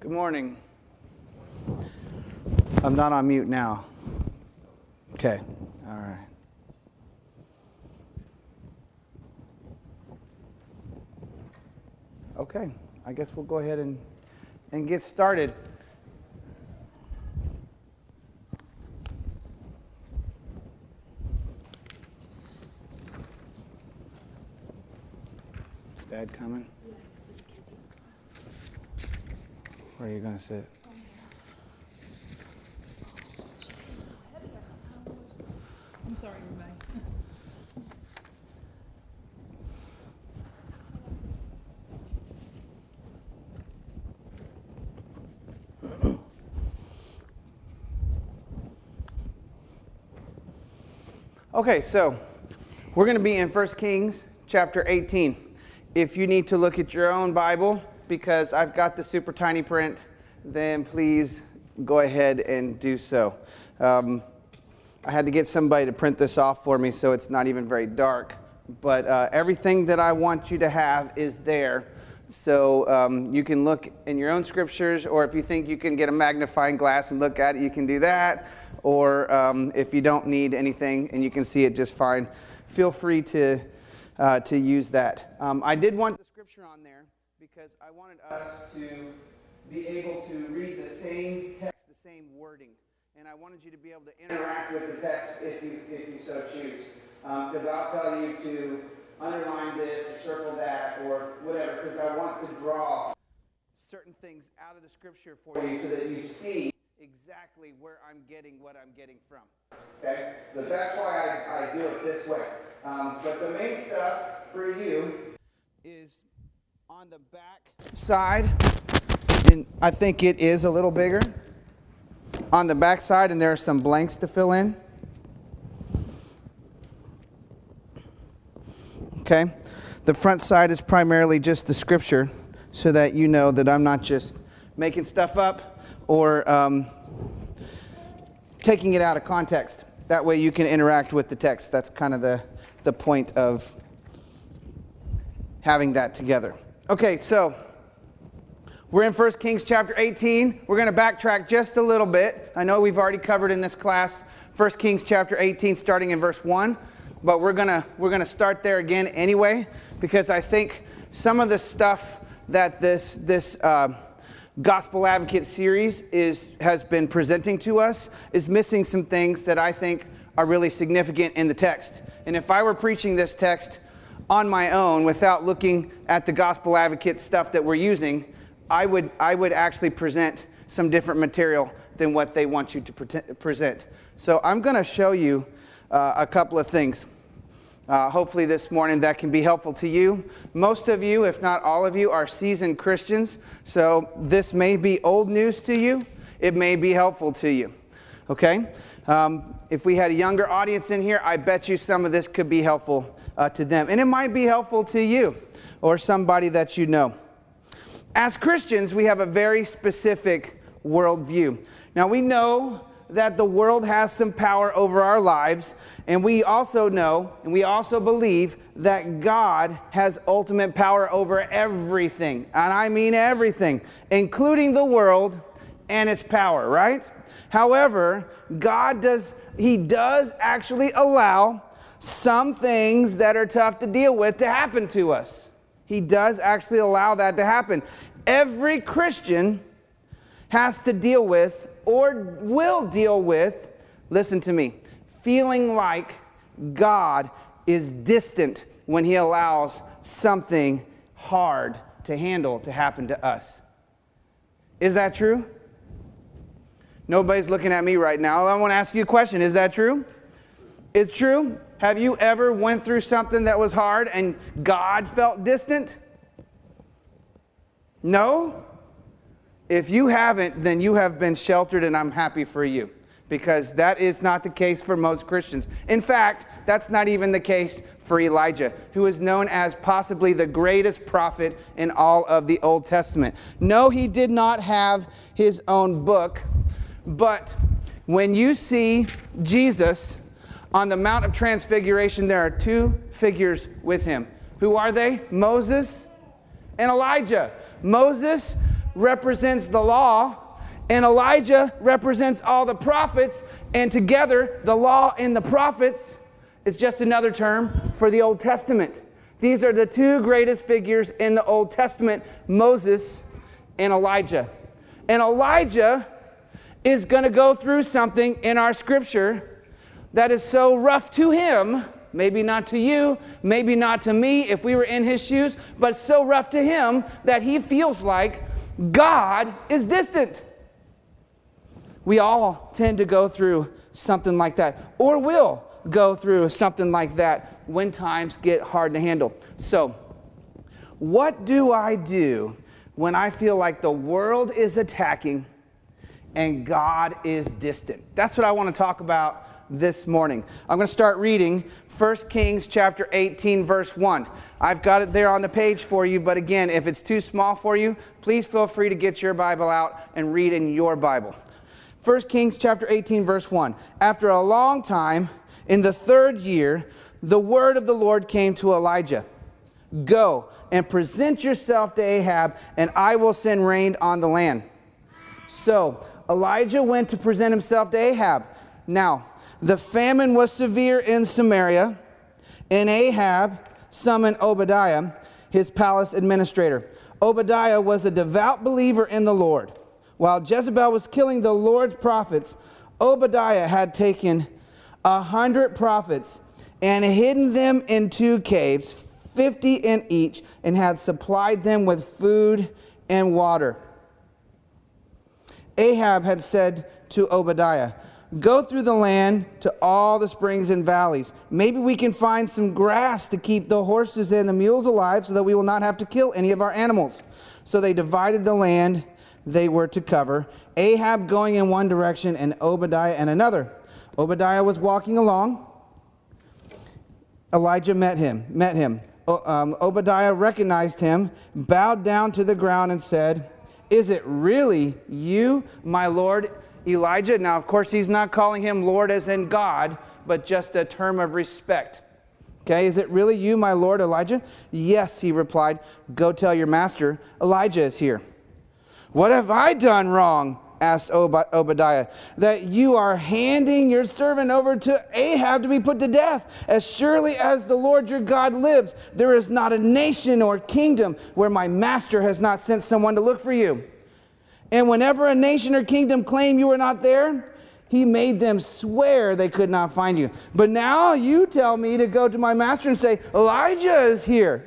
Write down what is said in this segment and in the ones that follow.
Good morning. I'm not on mute now. Okay. All right. Okay. I guess we'll go ahead and get started. Is Dad coming? Where are you going to sit? I'm sorry, everybody. Okay, so we're going to be in 1 Kings chapter 18. If you need to look at your own Bible, because I've got the super tiny print, then please go ahead and do so. I had to get somebody to print this off for me so it's not even very dark. But everything that I want you to have is there. So you can look in your own scriptures, or if you think you can get a magnifying glass and look at it, you can do that. Or if you don't need anything and you can see it just fine, feel free to use that. I did want the scripture on there because I wanted us to be able to read the same text, the same wording. And I wanted you to be able to interact with the text if you so choose. Because I'll tell you to underline this or circle that or whatever, because I want to draw certain things out of the scripture for you so that you see exactly where I'm getting what I'm getting from. Okay? So that's why I do it this way. But the main stuff for you is on the back side, and I think it is a little bigger. On the back side, and there are some blanks to fill in. Okay? The front side is primarily just the scripture, so that you know that I'm not just making stuff up or taking it out of context. That way you can interact with the text. That's kind of the point of having that together. Okay, so we're in 1 Kings chapter 18. We're going to backtrack just a little bit. I know we've already covered in this class 1 Kings chapter 18 starting in verse 1, but we're going to start there again anyway, because I think some of the stuff that this Gospel Advocate series has been presenting to us is missing some things that I think are really significant in the text. And if I were preaching this text on my own without looking at the Gospel Advocate stuff that we're using, I would actually present some different material than what they want you to present. So I'm going to show you a couple of things. Hopefully this morning that can be helpful to you. Most of you, if not all of you, are seasoned Christians. So this may be old news to you. It may be helpful to you. Okay? If we had a younger audience in here, I bet you some of this could be helpful to them. And it might be helpful to you or somebody that you know. As Christians, we have a very specific worldview. Now, we know that the world has some power over our lives, and we also know, and we also believe that God has ultimate power over everything. And I mean everything, including the world and its power, right? However, God does actually allow some things that are tough to deal with to happen to us. He does actually allow that to happen. Every Christian has to deal with, or will deal with, listen to me, feeling like God is distant when He allows something hard to handle to happen to us. Is that true? Nobody's looking at me right now. I want to ask you a question. Is that true? It's true? Have you ever went through something that was hard and God felt distant? No? If you haven't, then you have been sheltered, and I'm happy for you, because that is not the case for most Christians. In fact, that's not even the case for Elijah, who is known as possibly the greatest prophet in all of the Old Testament. No, he did not have his own book, but when you see Jesus on the Mount of Transfiguration, there are two figures with him. Who are they? Moses and Elijah. Moses represents the law, and Elijah represents all the prophets, and together, the law and the prophets is just another term for the Old Testament. These are the two greatest figures in the Old Testament, Moses and Elijah. And Elijah is going to go through something in our scripture that is so rough to him, maybe not to you, maybe not to me if we were in his shoes, but so rough to him that he feels like God is distant. We all tend to go through something like that, or will go through something like that when times get hard to handle. So, what do I do when I feel like the world is attacking and God is distant? That's what I want to talk about this morning. I'm going to start reading 1 Kings chapter 18, verse 1. I've got it there on the page for you, but again, if it's too small for you, please feel free to get your Bible out and read in your Bible. 1 Kings chapter 18, verse 1. After a long time, in the 3rd year, the word of the Lord came to Elijah. Go and present yourself to Ahab, and I will send rain on the land. So Elijah went to present himself to Ahab. Now, the famine was severe in Samaria, and Ahab summoned Obadiah, his palace administrator. Obadiah was a devout believer in the Lord. While Jezebel was killing the Lord's prophets, Obadiah had taken 100 prophets and hidden them in 2 caves, 50 in each, and had supplied them with food and water. Ahab had said to Obadiah, "Go through the land to all the springs and valleys. Maybe we can find some grass to keep the horses and the mules alive so that we will not have to kill any of our animals." So they divided the land they were to cover, Ahab going in one direction and Obadiah in another. Obadiah was walking along. Elijah met him. Obadiah recognized him, bowed down to the ground and said, "Is it really you, my Lord Elijah?" Now, of course, he's not calling him Lord as in God, but just a term of respect. Okay, "Is it really you, my Lord Elijah?" "Yes," he replied. "Go tell your master, Elijah is here." "What have I done wrong?" asked Obadiah, "that you are handing your servant over to Ahab to be put to death? As surely as the Lord your God lives, there is not a nation or kingdom where my master has not sent someone to look for you. And whenever a nation or kingdom claimed you were not there, he made them swear they could not find you. But now you tell me to go to my master and say, Elijah is here.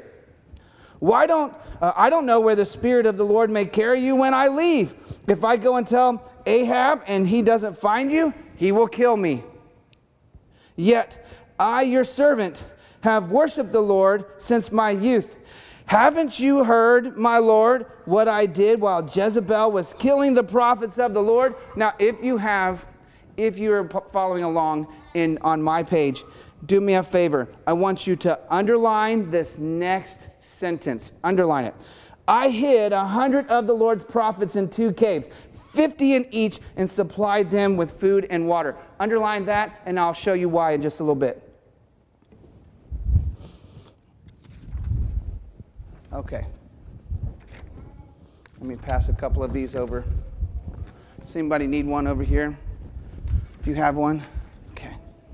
I don't know where the Spirit of the Lord may carry you when I leave. If I go and tell Ahab and he doesn't find you, he will kill me. Yet I, your servant, have worshiped the Lord since my youth. Haven't you heard, my Lord, what I did while Jezebel was killing the prophets of the Lord?" Now, if you're following along on my page, do me a favor. I want you to underline this next sentence. Underline it. "I hid 100 of the Lord's prophets in 2 caves, 50 in each, and supplied them with food and water." Underline that, and I'll show you why in just a little bit. Okay. Let me pass a couple of these over. Does anybody need one over here? If you have one. Okay.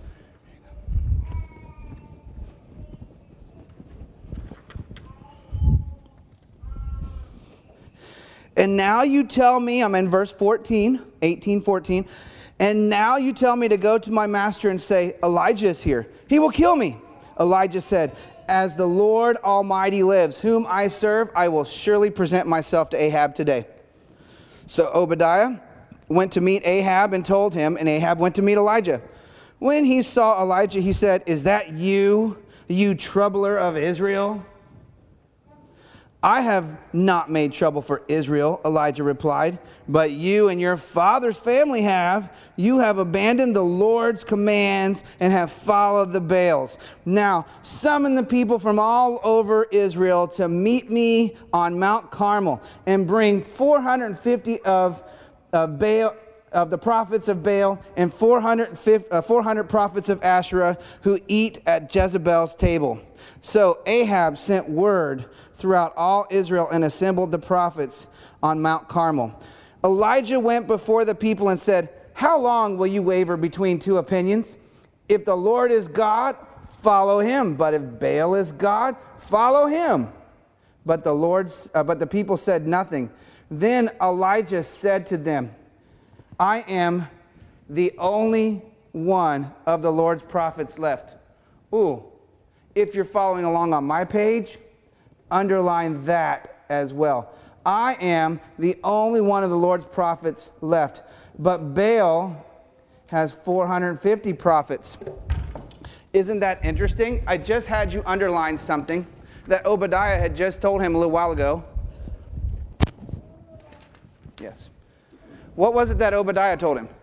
"And now you tell me," I'm in verse 14, 18:14. "And now you tell me to go to my master and say, Elijah is here. He will kill me." Elijah said, "As the Lord Almighty lives, whom I serve, I will surely present myself to Ahab today." So Obadiah went to meet Ahab and told him, and Ahab went to meet Elijah. When he saw Elijah, he said, "Is that you, you troubler of Israel?" "I have not made trouble for Israel," Elijah replied, "but you and your father's family have. You have abandoned the Lord's commands and have followed the Baals. Now summon the people from all over Israel to meet me on Mount Carmel, and bring 450 of the prophets of Baal and 400 prophets of Asherah who eat at Jezebel's table." So Ahab sent word throughout all Israel and assembled the prophets on Mount Carmel. Elijah went before the people and said, "How long will you waver between two opinions? If the Lord is God, follow him. But if Baal is God, follow him." But the people said nothing. Then Elijah said to them, "I am the only one of the Lord's prophets left." Ooh, if you're following along on my page, underline that as well. I am the only one of the Lord's prophets left. But Baal has 450 prophets. Isn't that interesting? I just had you underline something that Obadiah had just told him a little while ago. Yes. What was it that Obadiah told him?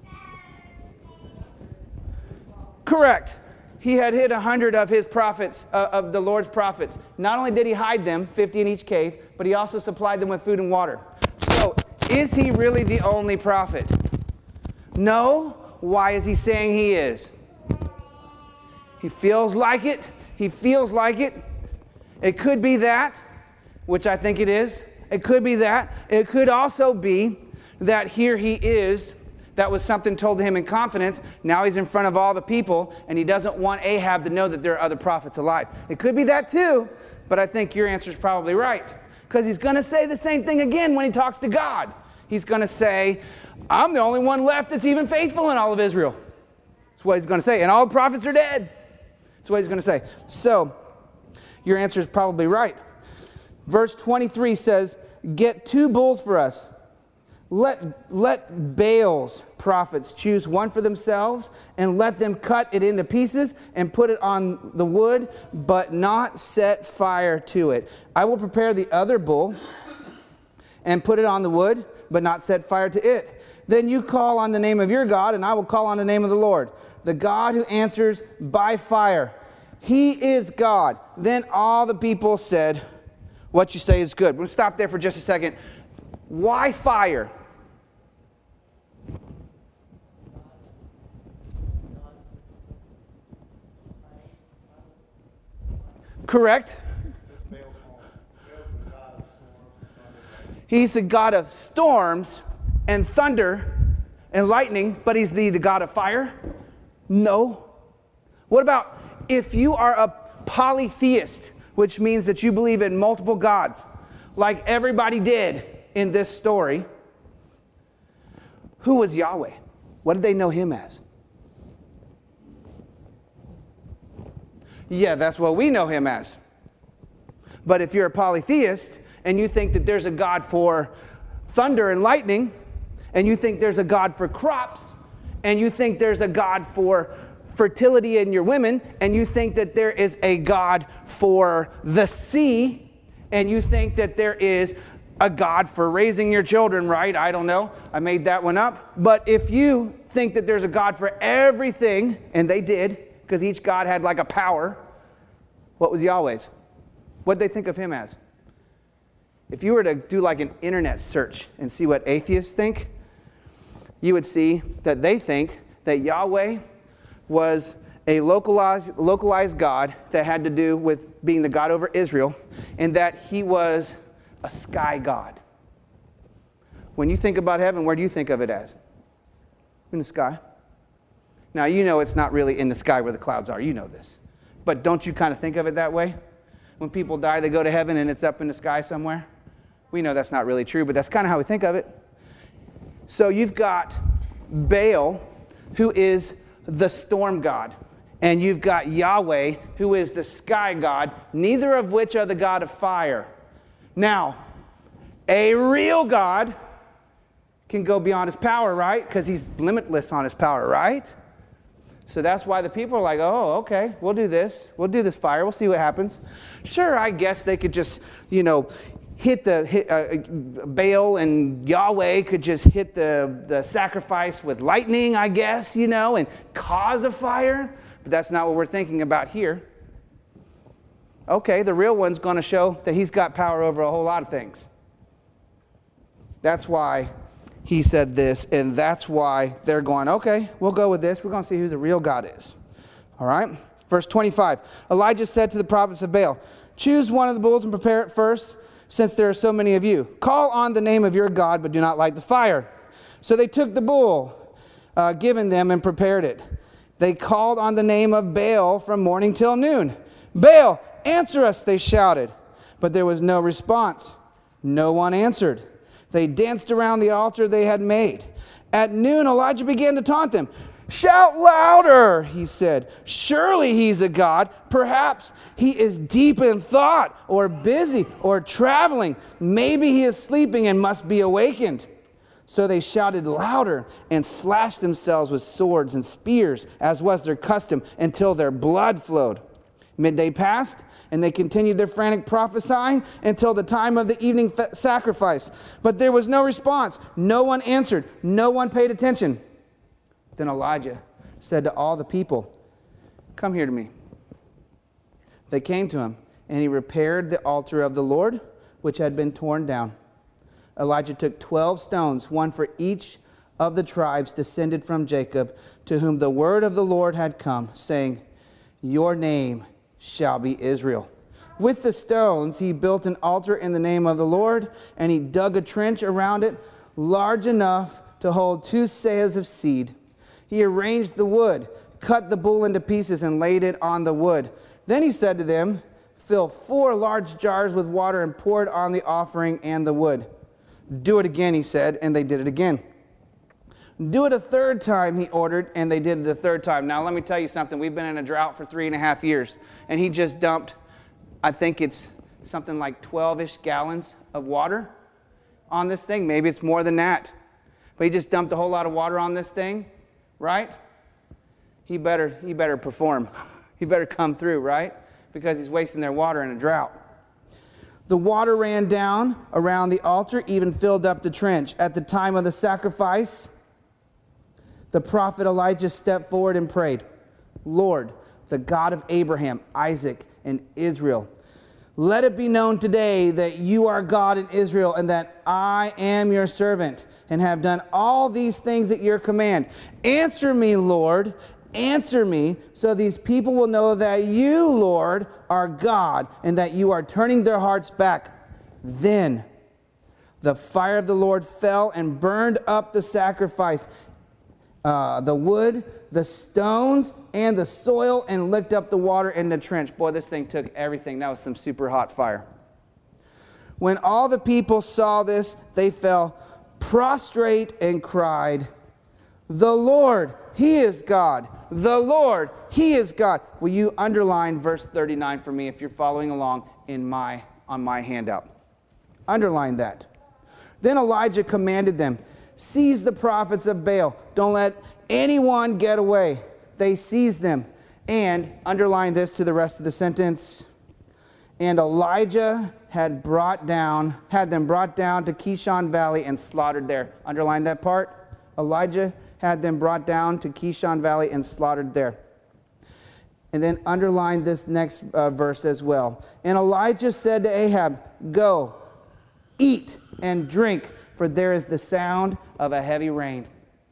Correct. He had hid 100 of his prophets, of the Lord's prophets. Not only did he hide them, 50 in each cave, but he also supplied them with food and water. So, is he really the only prophet? No. Why is he saying he is? He feels like it. He feels like it. It could be that, which I think it is. It could be that. It could also be that here he is. That was something told to him in confidence. Now he's in front of all the people, and he doesn't want Ahab to know that there are other prophets alive. It could be that too, but I think your answer is probably right. Because he's going to say the same thing again when he talks to God. He's going to say, "I'm the only one left that's even faithful in all of Israel." That's what he's going to say. And all the prophets are dead. That's what he's going to say. So, your answer is probably right. Verse 23 says, "Get 2 bulls for us. Let Baal's prophets choose one for themselves, and let them cut it into pieces and put it on the wood, but not set fire to it. I will prepare the other bull and put it on the wood, but not set fire to it. Then you call on the name of your God, and I will call on the name of the Lord, the God who answers by fire. He is God." Then all the people said, "What you say is good." We'll stop there for just a second. Why fire? Correct. He's the God of storms and thunder and lightning, but he's the God of fire? No. What about if you are a polytheist, which means that you believe in multiple gods, like everybody did in this story? Who was Yahweh? What did they know him as? Yeah, that's what we know him as. But if you're a polytheist and you think that there's a God for thunder and lightning, and you think there's a God for crops, and you think there's a God for fertility in your women, and you think that there is a God for the sea, and you think that there is a God for raising your children, right? I don't know. I made that one up. But if you think that there's a God for everything, and they did, because each God had like a power, what was Yahweh's? What did they think of him as? If you were to do like an internet search and see what atheists think, you would see that they think that Yahweh was a localized God that had to do with being the God over Israel, and that he was a sky God. When you think about heaven, where do you think of it as? In the sky. Now, you know it's not really in the sky where the clouds are. You know this. But don't you kind of think of it that way? When people die, they go to heaven and it's up in the sky somewhere. We know that's not really true, but that's kind of how we think of it. So you've got Baal, who is the storm god. And you've got Yahweh, who is the sky god, neither of which are the God of fire. Now, a real God can go beyond his power, right? Because he's limitless on his power, right? So that's why the people are like, "Oh, okay, we'll do this. We'll do this fire. We'll see what happens." Sure, I guess they could just, hit Baal, and Yahweh could just hit the sacrifice with lightning, I guess, and cause a fire. But that's not what we're thinking about here. Okay, the real one's going to show that he's got power over a whole lot of things. That's why he said this, and that's why they're going, "Okay, we'll go with this. We're going to see who the real God is." All right? Verse 25. Elijah said to the prophets of Baal, "Choose one of the bulls and prepare it first, since there are so many of you. Call on the name of your God, but do not light the fire." So they took the bull given them and prepared it. They called on the name of Baal from morning till noon. "Baal, answer us," they shouted. But there was no response. No one answered. They danced around the altar they had made. At noon, Elijah began to taunt them. "Shout louder," he said. "Surely he's a god. Perhaps he is deep in thought or busy or traveling. Maybe he is sleeping and must be awakened." So they shouted louder and slashed themselves with swords and spears, as was their custom, until their blood flowed. Midday passed, and they continued their frantic prophesying until the time of the evening sacrifice. But there was no response. No one answered. No one paid attention. Then Elijah said to all the people, "Come here to me." They came to him, and he repaired the altar of the Lord, which had been torn down. Elijah took 12 stones, one for each of the tribes descended from Jacob, to whom the word of the Lord had come, saying, "Your name shall be Israel." With the stones, he built an altar in the name of the Lord, and he dug a trench around it large enough to hold 2 seahs of seed. He arranged the wood, cut the bull into pieces, and laid it on the wood. Then he said to them, "Fill 4 large jars with water and pour it on the offering and the wood." "Do it again," he said, and they did it again. "Do it a 3rd time," he ordered, and they did it a 3rd time. Now, let me tell you something. We've been in a drought for 3.5 years, and he just dumped, I think it's something like 12-ish gallons of water on this thing. Maybe it's more than that. But he just dumped a whole lot of water on this thing, right? He better perform. He better come through, right? Because he's wasting their water in a drought. The water ran down around the altar, even filled up the trench. At the time of the sacrifice, the prophet Elijah stepped forward and prayed, "Lord, the God of Abraham, Isaac, and Israel, let it be known today that you are God in Israel, and that I am your servant, and have done all these things at your command. Answer me, Lord, answer me, so these people will know that you, Lord, are God, and that you are turning their hearts back." Then the fire of the Lord fell and burned up the sacrifice, the wood, the stones, and the soil, and licked up the water in the trench. Boy, this thing took everything. That was some super hot fire. When all the people saw this, they fell prostrate and cried, "The Lord, He is God. The Lord, He is God." Will you underline verse 39 for me if you're following along on my handout? Underline that. Then Elijah commanded them, "Seize the prophets of Baal. Don't let anyone get away." They seized them. And underline this to the rest of the sentence. And Elijah had them brought down to Kishon Valley and slaughtered there. Underline that part. Elijah had them brought down to Kishon Valley and slaughtered there. And then underline this next verse as well. And Elijah said to Ahab, "Go, eat and drink, for there is the sound of a heavy rain."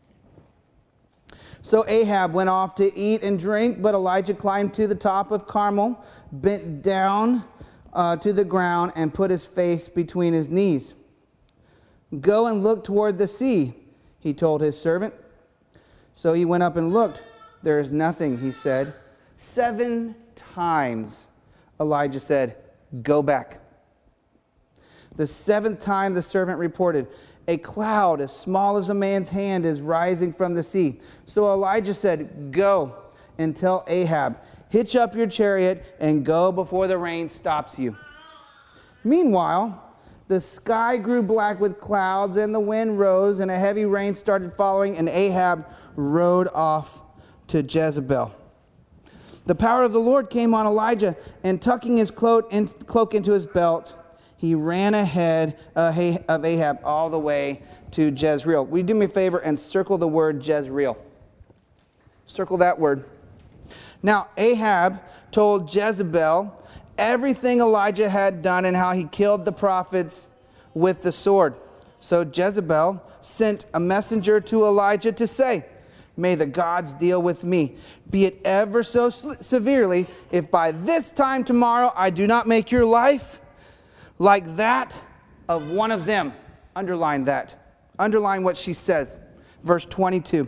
So Ahab went off to eat and drink, but Elijah climbed to the top of Carmel, bent down to the ground, and put his face between his knees. "Go and look toward the sea," he told his servant. So he went up and looked. "There is nothing," he said. 7 times Elijah said, "Go back." The 7th time the servant reported, "A cloud as small as a man's hand is rising from the sea." So Elijah said, "Go and tell Ahab, hitch up your chariot and go before the rain stops you." Meanwhile, the sky grew black with clouds, and the wind rose, and a heavy rain started falling, and Ahab rode off to Jezebel. The power of the Lord came on Elijah, and tucking his cloak into his belt, he ran ahead of Ahab all the way to Jezreel. Will you do me a favor and circle the word Jezreel? Circle that word. Now, Ahab told Jezebel everything Elijah had done and how he killed the prophets with the sword. So Jezebel sent a messenger to Elijah to say, "May the gods deal with me, be it ever so severely, if by this time tomorrow I do not make your life like that of one of them. Underline that. Underline what she says. Verse 2.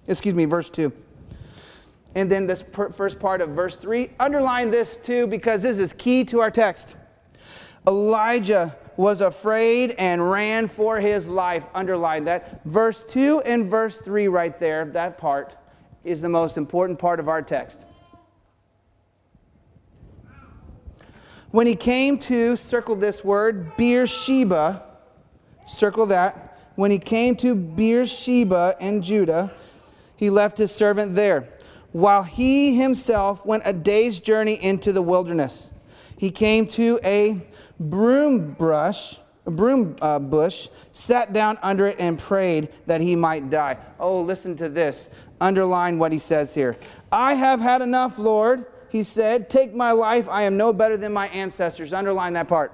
And then this first part of verse 3. Underline this too, because this is key to our text. Elijah was afraid and ran for his life. Underline that. Verse 2 and verse 3 right there, that part, is the most important part of our text. When he came to, circle this word, Beersheba, circle that. When he came to Beersheba in Judah, he left his servant there, while he himself went a day's journey into the wilderness. He came to a broom bush, sat down under it and prayed that he might die. Oh, listen to this. Underline what he says here. I have had enough, Lord, he said. Take my life. I am no better than my ancestors. Underline that part.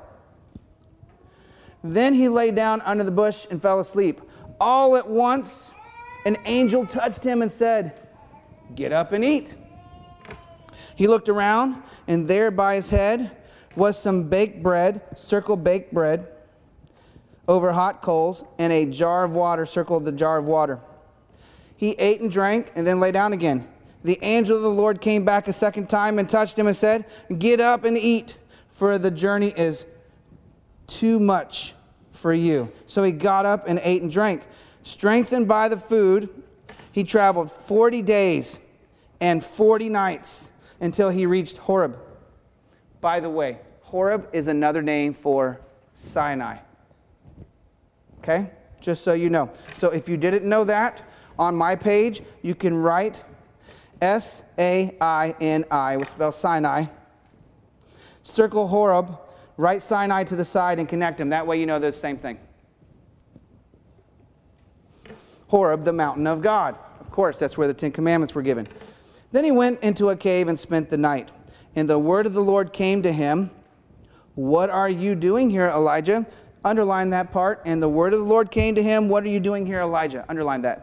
Then he lay down under the bush and fell asleep. All at once, an angel touched him and said, get up and eat. He looked around, and there by his head was some baked bread, circle baked bread, over hot coals, and a jar of water, circled the jar of water. He ate and drank, and then lay down again. The angel of the Lord came back a second time and touched him and said, get up and eat, for the journey is too much for you. So he got up and ate and drank. Strengthened by the food, he traveled 40 days and 40 nights until he reached Horeb. By the way, Horeb is another name for Sinai. Okay? Just so you know. So if you didn't know that, on my page, you can write S-A-I-N-I, which spells Sinai. Circle Horeb, write Sinai to the side and connect them. That way you know they're the same thing. Horeb, the mountain of God. Of course, that's where the Ten Commandments were given. Then he went into a cave and spent the night. And the word of the Lord came to him. What are you doing here, Elijah? Underline that part. And the word of the Lord came to him. What are you doing here, Elijah? Underline that.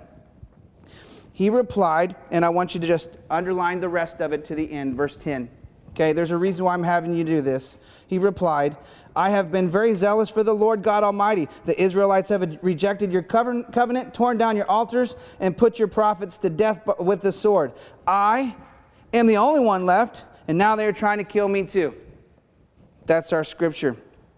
He replied, and I want you to just underline the rest of it to the end, verse 10. Okay, there's a reason why I'm having you do this. He replied, I have been very zealous for the Lord God Almighty. The Israelites have rejected your covenant, torn down your altars, and put your prophets to death with the sword. I am the only one left, and now they are trying to kill me too. That's our scripture.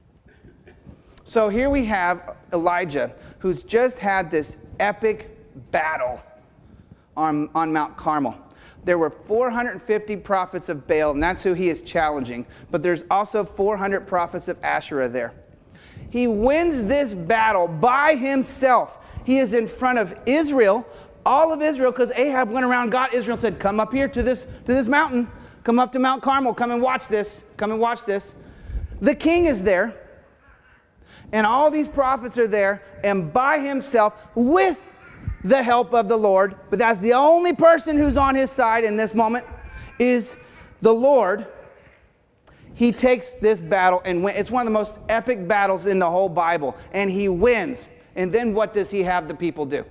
So here we have Elijah, who's just had this epic battle on Mount Carmel. There were 450 prophets of Baal, and that's who he is challenging. But there's also 400 prophets of Asherah there. He wins this battle by himself. He is in front of Israel, all of Israel, because Ahab went around, got Israel, and said, come up here to this mountain. Come up to Mount Carmel. Come and watch this. Come and watch this. The king is there, and all these prophets are there, and by himself, with the help of the Lord, but that's the only person who's on his side in this moment is the Lord. He takes this battle and wins. It's one of the most epic battles in the whole Bible, and he wins. And then what does he have the people do?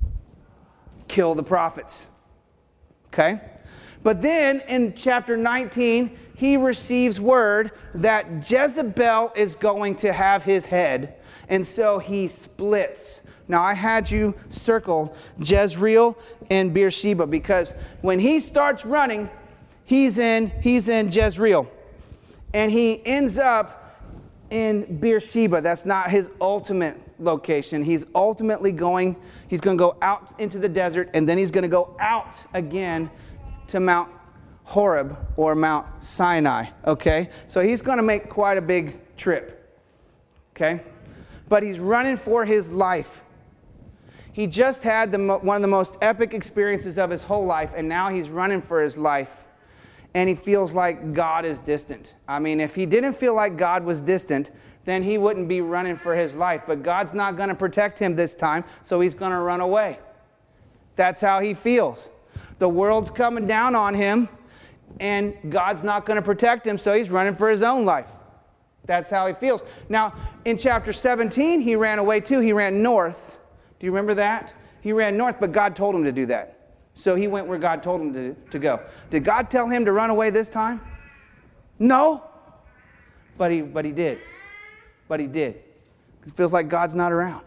Kill the prophets. Okay? But then in chapter 19, he receives word that Jezebel is going to have his head, and so he splits. Now, I had you circle Jezreel and Beersheba, because when he starts running, he's in Jezreel. And he ends up in Beersheba. That's not his ultimate location. He's ultimately going to go out into the desert, and then he's going to go out again to Mount Horeb or Mount Sinai. Okay? So he's going to make quite a big trip. Okay? But he's running for his life. He just had one of the most epic experiences of his whole life, and now he's running for his life, and he feels like God is distant. I mean, if he didn't feel like God was distant, then he wouldn't be running for his life. But God's not going to protect him this time, so he's going to run away. That's how he feels. The world's coming down on him, and God's not going to protect him, so he's running for his own life. That's how he feels. Now, in chapter 17, he ran away too. He ran north. Do you remember that? He ran north, but God told him to do that. So he went where God told him to go. Did God tell him to run away this time? No. But he did. but he did. It feels like God's not around.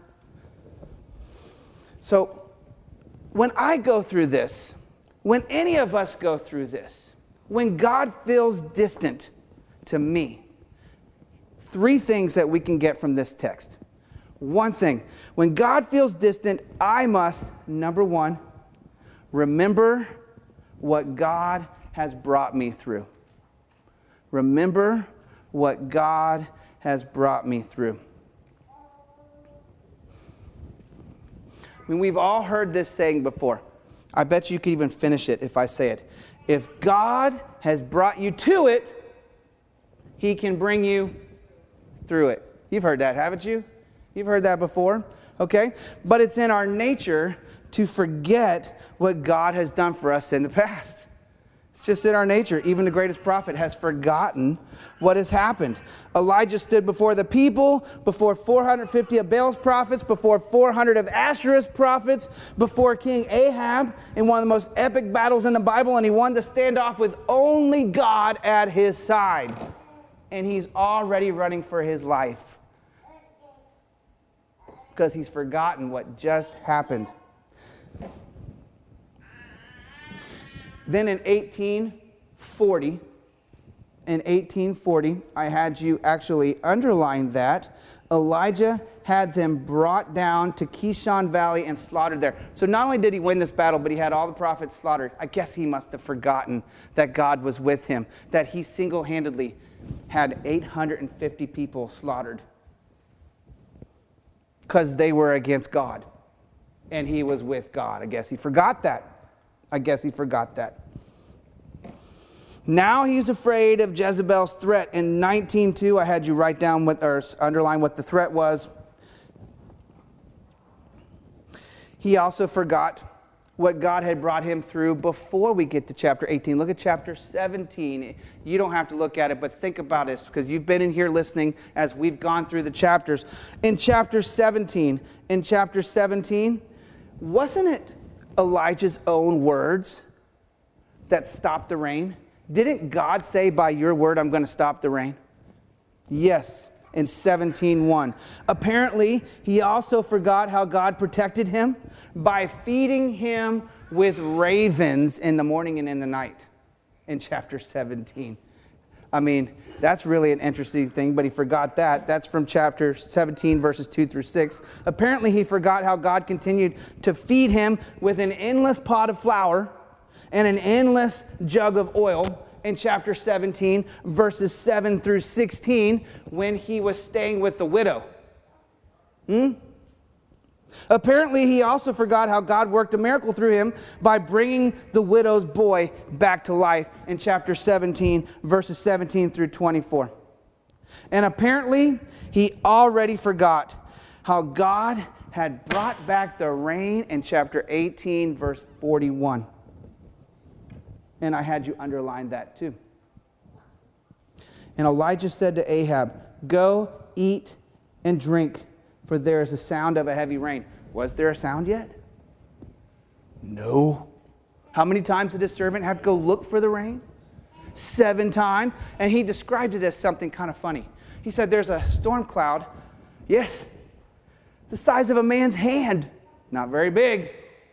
So when I go through this, when any of us go through this, when God feels distant to me, 3 things that we can get from this text. One thing, when God feels distant, I must, number 1, remember what God has brought me through. Remember what God has brought me through. I mean, we've all heard this saying before. I bet you could even finish it if I say it. If God has brought you to it, he can bring you through it. You've heard that, haven't you? You've heard that before, okay? But it's in our nature to forget what God has done for us in the past. It's just in our nature. Even the greatest prophet has forgotten what has happened. Elijah stood before the people, before 450 of Baal's prophets, before 400 of Asherah's prophets, before King Ahab in one of the most epic battles in the Bible, and he wanted to stand off with only God at his side. And he's already running for his life because he's forgotten what just happened. Then in 1840, I had you actually underline that. Elijah had them brought down to Kishon Valley and slaughtered there. So not only did he win this battle, but he had all the prophets slaughtered. I guess he must have forgotten that God was with him, that he single-handedly had 850 people slaughtered because they were against God and he was with God. I guess he forgot that. Now he's afraid of Jezebel's threat. In 19:2, I had you write down or underline what the threat was. He also forgot what God had brought him through before we get to chapter 18. Look at chapter 17. You don't have to look at it, but think about this because you've been in here listening as we've gone through the chapters. In chapter 17, wasn't it Elijah's own words that stopped the rain? Didn't God say, by your word, I'm going to stop the rain? Yes, in 17:1. Apparently, he also forgot how God protected him by feeding him with ravens in the morning and in the night in chapter 17. I mean, that's really an interesting thing, but he forgot that. That's from chapter 17, verses 2 through 6. Apparently, he forgot how God continued to feed him with an endless pot of flour and an endless jug of oil in chapter 17, verses 7 through 16, when he was staying with the widow. Apparently, he also forgot how God worked a miracle through him by bringing the widow's boy back to life in chapter 17, verses 17 through 24. And apparently, he already forgot how God had brought back the rain in chapter 18, verse 41. And I had you underline that too. And Elijah said to Ahab, go, eat, and drink, for there is a sound of a heavy rain. Was there a sound yet? No. How many times did his servant have to go look for the rain? 7 times. And he described it as something kind of funny. He said there's a storm cloud, yes, the size of a man's hand. Not very big.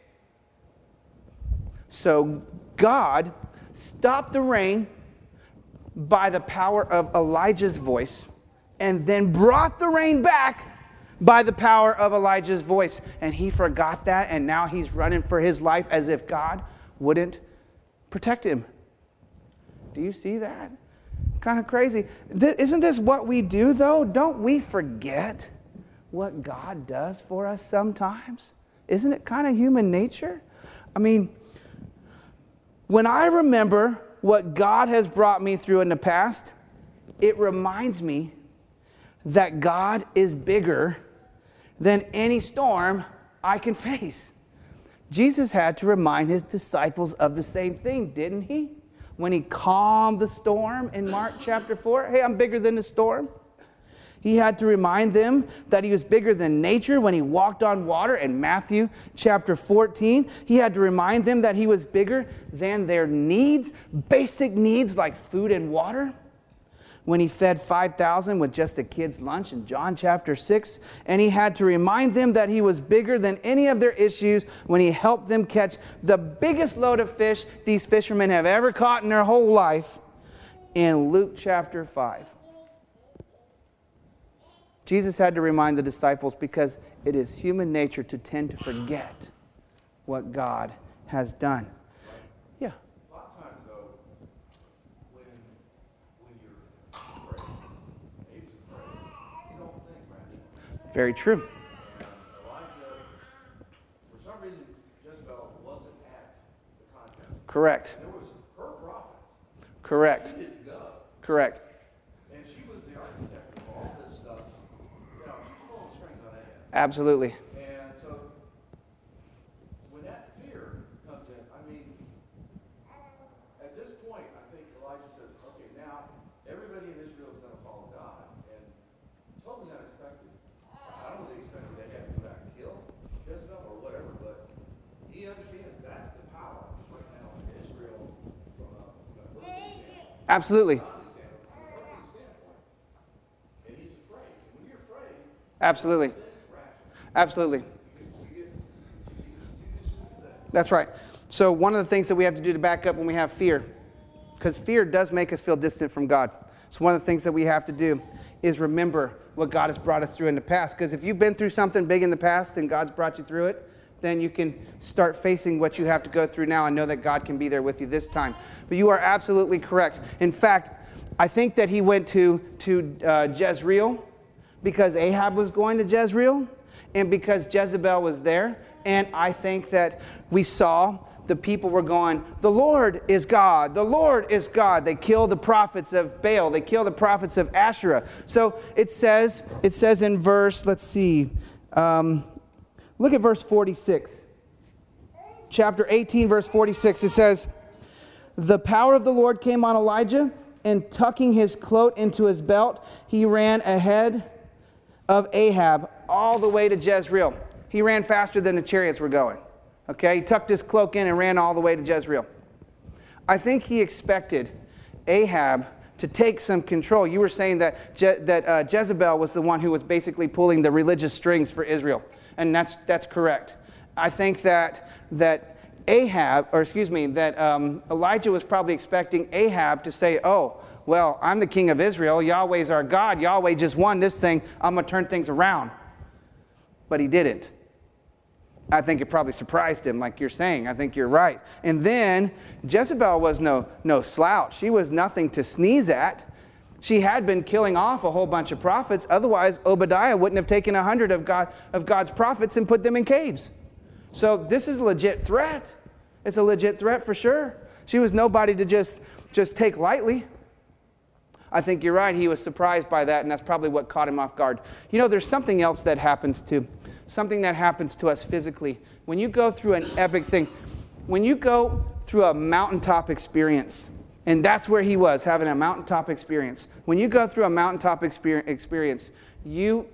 So God stopped the rain by the power of Elijah's voice and then brought the rain back by the power of Elijah's voice. And he forgot that, and now he's running for his life as if God wouldn't protect him. Do you see that? Kind of crazy. Isn't this what we do, though? Don't we forget what God does for us sometimes? Isn't it kind of human nature? I mean, when I remember what God has brought me through in the past, it reminds me that God is bigger than any storm I can face. Jesus had to remind his disciples of the same thing, didn't he? When he calmed the storm in Mark chapter 4. Hey, I'm bigger than the storm. He had to remind them that he was bigger than nature when he walked on water in Matthew chapter 14. He had to remind them that he was bigger than their needs, basic needs like food and water. when he fed 5,000 with just a kid's lunch in John chapter 6. And he had to remind them that he was bigger than any of their issues when he helped them catch the biggest load of fish these fishermen have ever caught in their whole life in Luke chapter 5. Jesus had to remind the disciples because it is human nature to tend to forget what God has done. Yeah. A lot of times, though, when you're afraid, Abe's afraid, you don't think rationally. Very true. And Elijah, for some reason, Jezebel wasn't at the contest. Correct. There was her prophets. Correct. She didn't go. Correct. And she was the architect of all this stuff. You know, she's pulling strings on Ahab. Absolutely. And so, when that fear comes in, I mean, at this point, I think Elijah says, okay, now everybody in Israel is going to follow God. And totally unexpected. I don't think expected they had to go back and kill Jezebel or whatever, but he understands that's the power right now in Israel from a earthly standpoint. Absolutely. Godly standpoint, from an earthly standpoint. And he's afraid. And when you're afraid, Absolutely. think rational. Absolutely. You just do that. That's right. So one of the things that we have to do to back up when we have fear, because fear does make us feel distant from God. So one of the things that we have to do is remember what God has brought us through in the past. Because if you've been through something big in the past and God's brought you through it, then you can start facing what you have to go through now and know that God can be there with you this time. But you are absolutely correct. In fact, I think that he went to Jezreel because Ahab was going to Jezreel and because Jezebel was there. And I think that we saw the people were going, the Lord is God. The Lord is God. They kill the prophets of Baal. They kill the prophets of Asherah. So it says in verse, let's see, look at verse 46. Chapter 18, verse 46, it says, the power of the Lord came on Elijah, and tucking his cloak into his belt, he ran ahead of Ahab all the way to Jezreel. He ran faster than the chariots were going. Okay, he tucked his cloak in and ran all the way to Jezreel. I think he expected Ahab to take some control. You were saying that Jezebel was the one who was basically pulling the religious strings for Israel, and that's correct. I think that Elijah was probably expecting Ahab to say, "Oh, well, I'm the king of Israel. Yahweh's our God. Yahweh just won this thing. I'm gonna turn things around." But he didn't. I think it probably surprised him, like you're saying. I think you're right. And then Jezebel was no slouch. She was nothing to sneeze at. She had been killing off a whole bunch of prophets. Otherwise, Obadiah wouldn't have taken 100 of God's prophets and put them in caves. So this is a legit threat. It's a legit threat for sure. She was nobody to just take lightly. I think you're right. He was surprised by that, and that's probably what caught him off guard. You know, there's something else that happens too. Something that happens to us physically. When you go through an epic thing, when you go through a mountaintop experience, and that's where he was, having a mountaintop experience. When you go through a mountaintop experience, you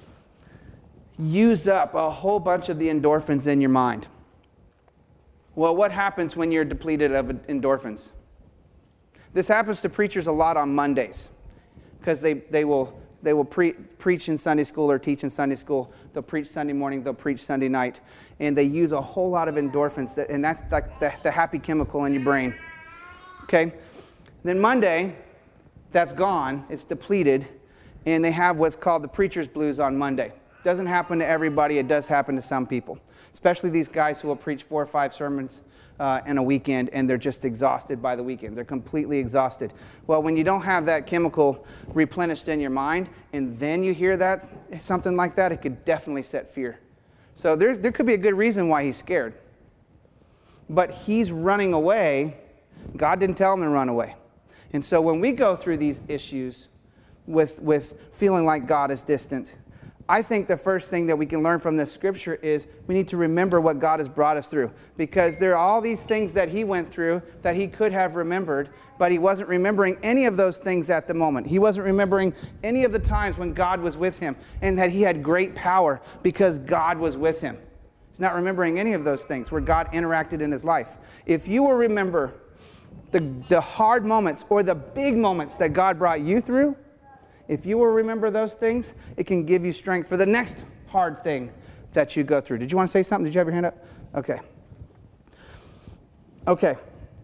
use up a whole bunch of the endorphins in your mind. Well, what happens when you're depleted of endorphins? This happens to preachers a lot on Mondays because they will preach in Sunday school or teach in Sunday school. They'll preach Sunday morning, they'll preach Sunday night, and they use a whole lot of endorphins, and that's like the happy chemical in your brain. Okay? Then Monday, that's gone, it's depleted, and they have what's called the preacher's blues on Monday. Doesn't happen to everybody, it does happen to some people, especially these guys who will preach 4 or 5 sermons in a weekend, and they're just exhausted by the weekend. They're completely exhausted. Well, when you don't have that chemical replenished in your mind, and then you hear that, something like that, it could definitely set fear. So there could be a good reason why he's scared. But he's running away. God didn't tell him to run away. And so when we go through these issues with feeling like God is distant, I think the first thing that we can learn from this scripture is we need to remember what God has brought us through. Because there are all these things that he went through that he could have remembered, but he wasn't remembering any of those things at the moment. He wasn't remembering any of the times when God was with him and that he had great power because God was with him. He's not remembering any of those things where God interacted in his life. If you will remember the hard moments or the big moments that God brought you through, if you will remember those things, it can give you strength for the next hard thing that you go through. Did you want to say something? Did you have your hand up? Okay. Okay.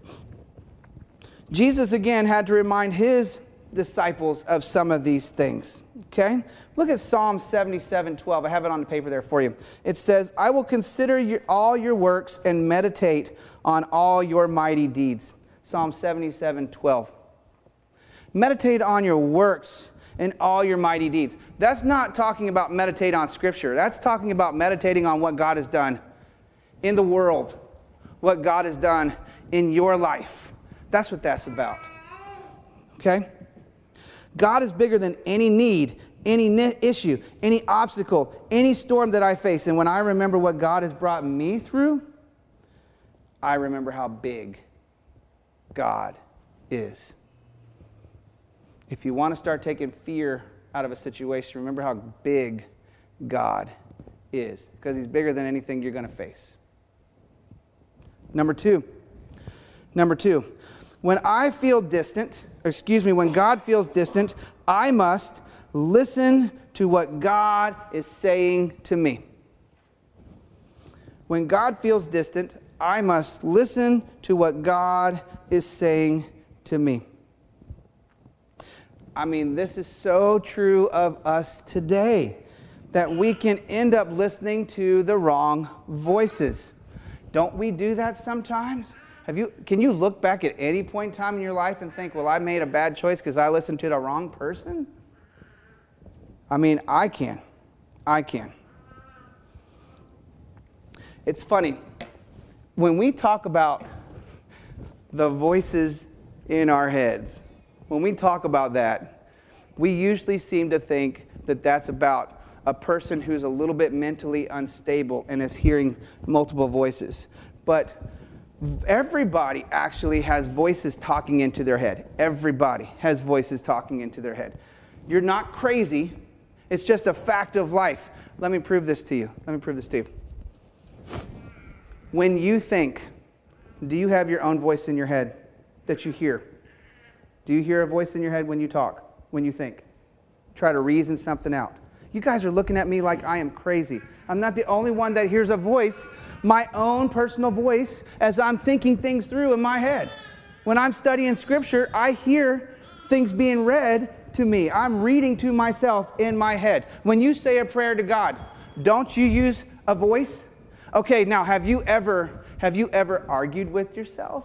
Jesus again had to remind his disciples of some of these things. Okay? Look at Psalm 77:12. I have it on the paper there for you. It says, I will consider all your works and meditate on all your mighty deeds. Psalm 77:12. Meditate on your works and all your mighty deeds. That's not talking about meditate on Scripture. That's talking about meditating on what God has done in the world, what God has done in your life. That's what that's about. Okay? God is bigger than any need, any issue, any obstacle, any storm that I face. And when I remember what God has brought me through, I remember how big God is. If you want to start taking fear out of a situation, remember how big God is, because he's bigger than anything you're going to face. Number two, when I feel distant, when God feels distant, I must listen to what God is saying to me. When God feels distant, I must listen to what God is saying to me. I mean, this is so true of us today, that we can end up listening to the wrong voices. Don't we do that sometimes? Can you look back at any point in time in your life and think, well, I made a bad choice because I listened to the wrong person? I mean, I can. It's funny. When we talk about the voices in our heads, when we talk about that, we usually seem to think that that's about a person who's a little bit mentally unstable and is hearing multiple voices. But everybody actually has voices talking into their head. Everybody has voices talking into their head. You're not crazy. It's just a fact of life. Let me prove this to you. When you think, do you have your own voice in your head that you hear? Do you hear a voice in your head when you talk, when you think? Try to reason something out. You guys are looking at me like I am crazy. I'm not the only one that hears a voice, my own personal voice, as I'm thinking things through in my head. When I'm studying Scripture, I hear things being read to me. I'm reading to myself in my head. When you say a prayer to God, don't you use a voice? Okay, now have you ever argued with yourself?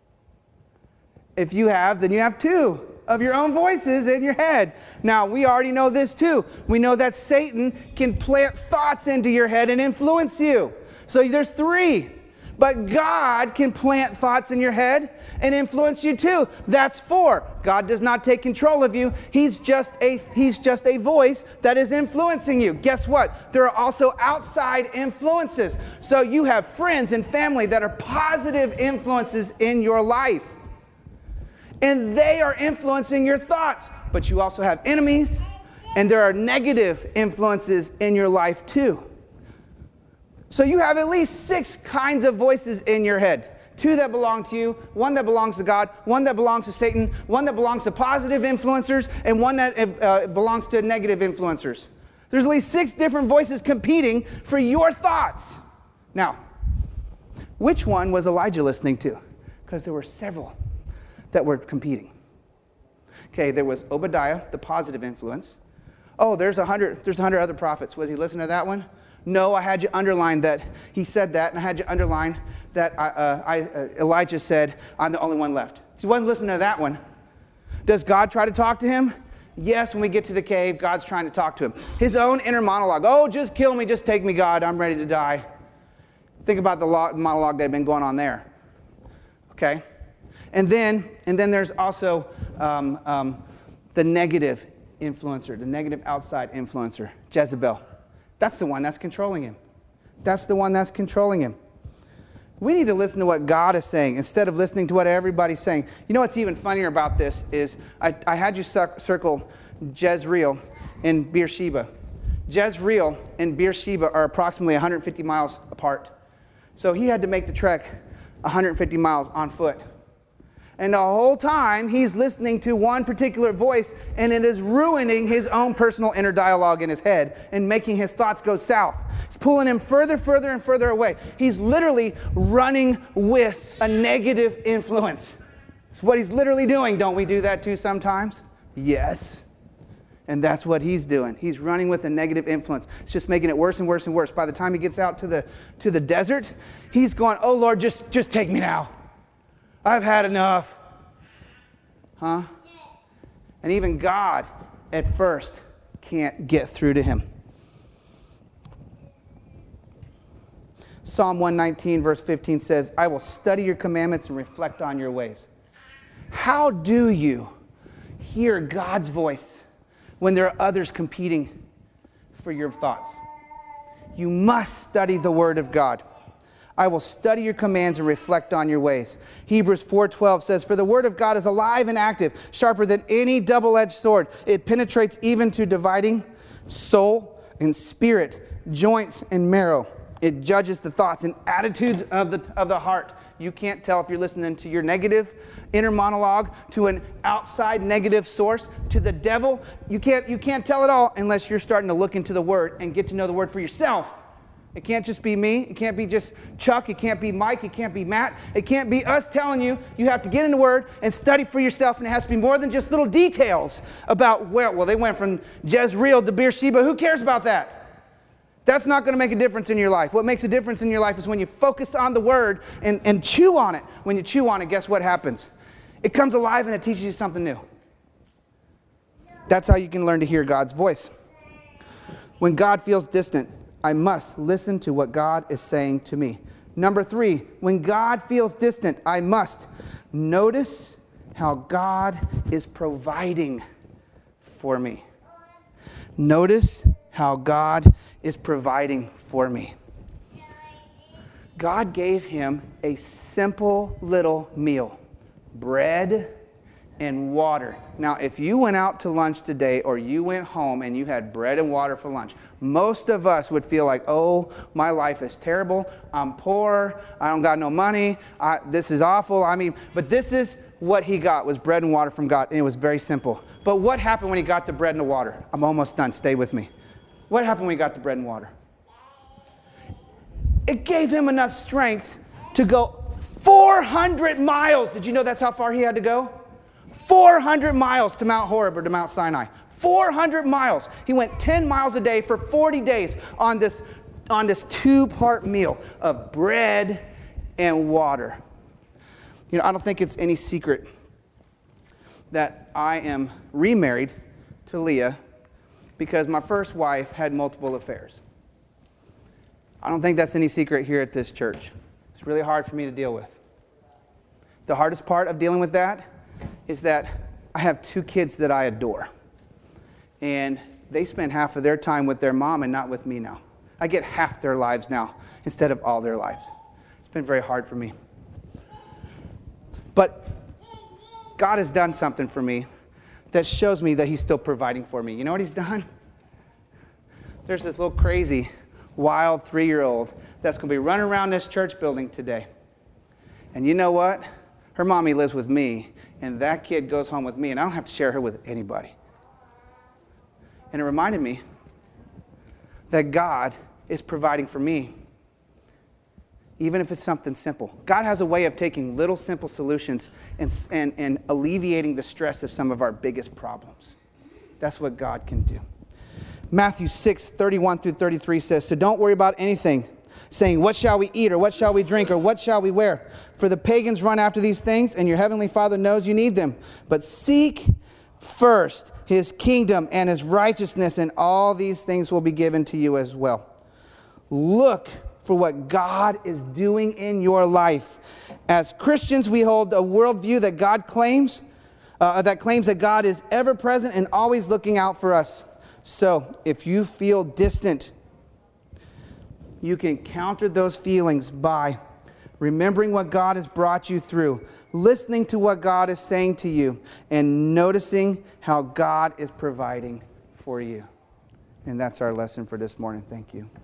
If you have, then you have two of your own voices in your head. Now, we already know this too. We know that Satan can plant thoughts into your head and influence you. So there's three. But God can plant thoughts in your head and influence you too. That's four. God does not take control of you. He's just a voice that is influencing you. Guess what? There are also outside influences. So you have friends and family that are positive influences in your life. And they are influencing your thoughts. But you also have enemies, and there are negative influences in your life too. So you have at least 6 kinds of voices in your head. 2 that belong to you, 1 that belongs to God, 1 that belongs to Satan, 1 that belongs to positive influencers, and 1 that belongs to negative influencers. There's at least 6 different voices competing for your thoughts. Now, which one was Elijah listening to? Because there were several that were competing. Okay, there was Obadiah, the positive influence. Oh, there's 100 other prophets. Was he listening to that one? No, I had you underline that he said that, and I had you underline that Elijah said, I'm the only one left. He wasn't listening to that one. Does God try to talk to him? Yes, when we get to the cave, God's trying to talk to him. His own inner monologue. Oh, just kill me, just take me, God, I'm ready to die. Think about the monologue that had been going on there. Okay? And then there's also the negative influencer, the negative outside influencer, Jezebel. That's the one that's controlling him. We need to listen to what God is saying instead of listening to what everybody's saying. You know what's even funnier about this is I had you circle Jezreel and Beersheba. Jezreel and Beersheba are approximately 150 miles apart. So he had to make the trek 150 miles on foot. And the whole time, he's listening to one particular voice, and it is ruining his own personal inner dialogue in his head and making his thoughts go south. It's pulling him further, further, and further away. He's literally running with a negative influence. It's what he's literally doing. Don't we do that too sometimes? Yes. And that's what he's doing. He's running with a negative influence. It's just making it worse and worse and worse. By the time he gets out to the desert, he's going, oh, Lord, just take me now. I've had enough. Huh? And even God, at first, can't get through to him. Psalm 119, verse 15 says, I will study your commandments and reflect on your ways. How do you hear God's voice when there are others competing for your thoughts? You must study the Word of God. I will study your commands and reflect on your ways. Hebrews 4:12 says, for the Word of God is alive and active, sharper than any double-edged sword. It penetrates even to dividing soul and spirit, joints and marrow. It judges the thoughts and attitudes of the heart. You can't tell if you're listening to your negative inner monologue, to an outside negative source, to the devil. You can't tell it all unless you're starting to look into the Word and get to know the Word for yourself. It can't just be me. It can't be just Chuck. It can't be Mike. It can't be Matt. It can't be us telling you. You have to get in the Word and study for yourself, and it has to be more than just little details about where, well, they went from Jezreel to Beersheba. Who cares about that? That's not going to make a difference in your life. What makes a difference in your life is when you focus on the Word and chew on it. When you chew on it, guess what happens? It comes alive and it teaches you something new. That's how you can learn to hear God's voice. When God feels distant, I must listen to what God is saying to me. Number 3, when God feels distant, I must notice how God is providing for me. Notice how God is providing for me. God gave him a simple little meal, bread and water. Now, if you went out to lunch today or you went home and you had bread and water for lunch, most of us would feel like, oh, my life is terrible. I'm poor. I don't got no money. This is awful. But this is what he got, was bread and water from God, and it was very simple. But what happened when he got the bread and the water? I'm almost done. Stay with me. What happened when he got the bread and water? It gave him enough strength to go 400 miles. Did you know that's how far he had to go? 400 miles to Mount Horeb or to Mount Sinai. 400 miles. He went 10 miles a day for 40 days on this 2-part meal of bread and water. You know, I don't think it's any secret that I am remarried to Leah because my first wife had multiple affairs. I don't think that's any secret here at this church. It's really hard for me to deal with. The hardest part of dealing with that is that I have 2 kids that I adore. And they spend half of their time with their mom and not with me now. I get half their lives now instead of all their lives. It's been very hard for me. But God has done something for me that shows me that he's still providing for me. You know what he's done? There's this little crazy, wild 3-year-old that's going to be running around this church building today. And you know what? Her mommy lives with me, and that kid goes home with me, and I don't have to share her with anybody. And it reminded me that God is providing for me, even if it's something simple. God has a way of taking little simple solutions and alleviating the stress of some of our biggest problems. That's what God can do. Matthew 6:31-33 says, so don't worry about anything, saying, what shall we eat, or what shall we drink, or what shall we wear? For the pagans run after these things, and your heavenly Father knows you need them. But seek first his kingdom and his righteousness, and all these things will be given to you as well. Look for what God is doing in your life. As Christians, we hold a worldview that God claims that God is ever present and always looking out for us. So if you feel distant, you can counter those feelings by remembering what God has brought you through, listening to what God is saying to you, and noticing how God is providing for you. And that's our lesson for this morning. Thank you.